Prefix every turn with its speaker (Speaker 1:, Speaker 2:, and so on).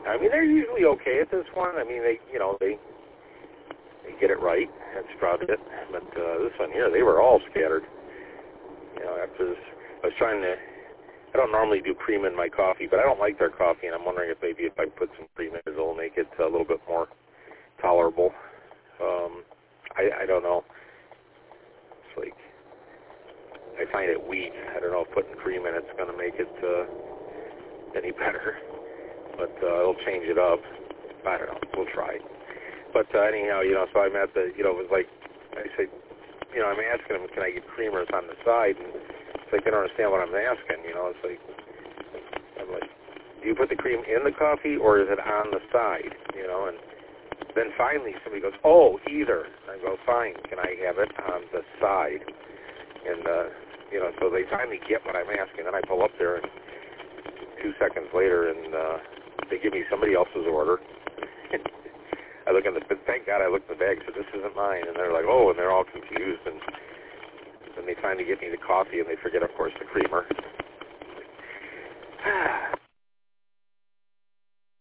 Speaker 1: I mean, they're usually okay at this one. I mean, they get it right and sprouted it. But this one here, they were all scattered. After this, I was trying to. I don't normally do cream in my coffee, but I don't like their coffee, and I'm wondering if maybe if I put some cream in it, it'll make it a little bit more tolerable. I don't know. It's like, I find it weak. I don't know if putting cream in it's going to make it any better, but it'll change it up. I don't know. We'll try. But anyhow, so I'm at the, it was like, I said, I'm asking them, can I get creamers on the side? And it's like, they don't understand what I'm asking, It's like, I'm like, do you put the cream in the coffee or is it on the side? And then finally somebody goes, oh, either. I go, fine, can I have it on the side? And, so they finally get what I'm asking. Then I pull up there and 2 seconds later and they give me somebody else's order. I look in thank God I looked in the bag and said, this isn't mine. And they're like, oh, and they're all confused. And then they finally get me the coffee and they forget, of course, the creamer.